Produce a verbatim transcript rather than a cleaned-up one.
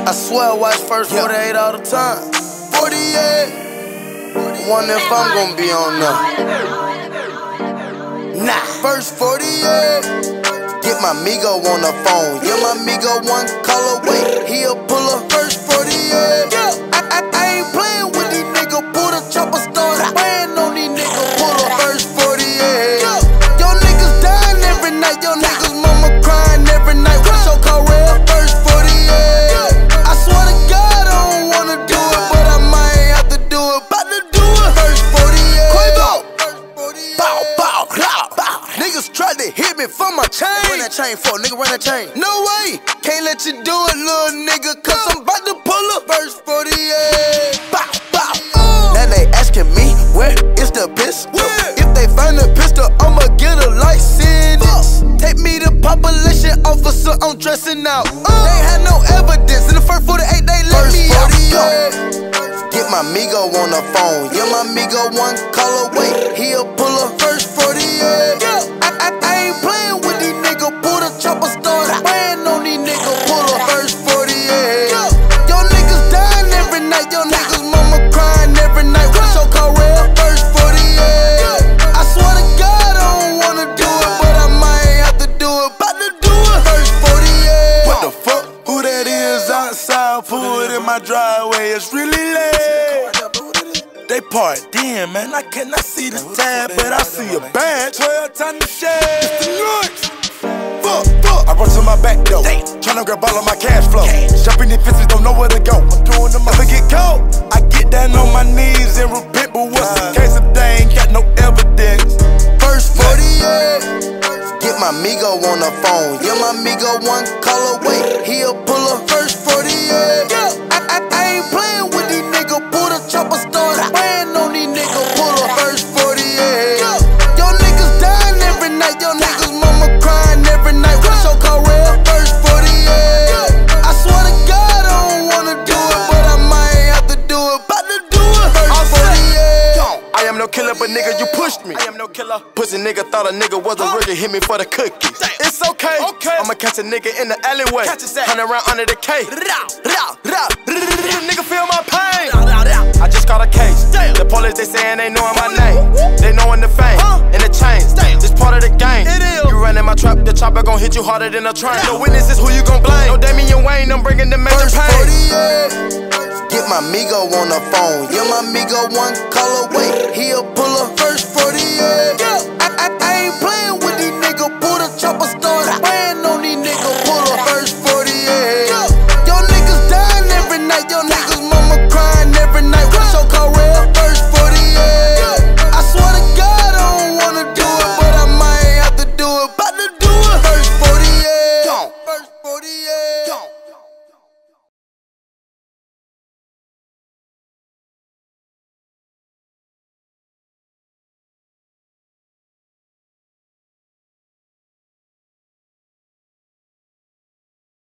I swear I watch first forty-eight all the time. forty-eight. Wonder if I'm gonna be on there. Nah. First forty-eight. Get my Migo on the phone. Yeah, my Migo one call away. He'll pull up first forty-eight. Yeah. I, I, I ain't playing with these niggas. Pull the chopper, start spraying on these niggas. Pull up first forty-eight. Yeah. Yo niggas dying every night. Yo niggas mama crying every night. What's your call real? First forty-eight. Yeah. I swear to God I don't wanna do it, but I might have to do it. About to do it. First forty-eight. Quavo. Bow, bow, bow, bow. Niggas tried to hit me for my chain. Run that chain for nigga, run that chain. No way. Can't let you do it, little nigga, cause I'm about to pull up. First forty-eight. Bow, bow. Uh. Now they asking me where is the pistol? Yeah. If they find the pistol, I'ma get a license. Uh. Take me to population officer, I'm dressing out. Uh. They had no evidence. In the first forty-eight, they let first me forty-eight. Out. Get my Migo on the phone. Yeah, my Migo one call away. He'll pull up first forty-eight. Yeah. I, I, I ain't playing with these niggas. Pull the chopper, start spraying on these niggas. Pull up first forty-eight. Yeah. Yo niggas dying every night. Yo niggas mama crying every night. What's your call real? First forty-eight. Yeah. I swear to God I don't wanna do it, but I might have to do it. About to do it. First forty-eight. What the fuck? Who that is outside? Pull it in my driveway. It's really late. They part, damn man, I cannot see the tab, but I see a badge. twelve times the shade. It's the lunch. Fuck, fuck. I run to my back door, tryna grab all of my cash flow. Jumping in fences, don't know where to go. I'm doing the most. If I get cold, I get down on my knees and repent. But what's the case if they ain't got no evidence? First forty-eight. Get my Migo on the phone. Yeah, my Migo one call away. He'll pull up first forty-eight. Yeah. I, I, I ain't playing with these niggas. Pull the chopper, start spraying on these niggas. Pull up first forty-eight. Yeah. Yo niggas dying every night. Yo niggas mama crying every night. What's your call real? First forty-eight. Yeah. I swear to God I don't wanna do it, but I might have to do it. About to do it. First forty-eight. I am no killer, but nigga, you pushed me. I am no killer. Pussy nigga thought a nigga was a virgin, hit me for the cookies. Damn. It's okay. okay. I'ma catch a nigga in the alleyway. Hundred round under the K. Nigga feel my pain. I just got a case. Damn. The police they saying they knowin' my name. They knowin' the fame huh? and the chains. Damn. This part of the game. It is. You run in my trap, the chopper gon' hit you harder than a train. No witnesses, who you gon' blame? No Damian Wayne, I'm bringing the major First pain. forty-eight. Get my Migo on the phone. Yeah, my Migo one call away. He'll pull up first forty-eight. Yeah. I, I, I ain't playing with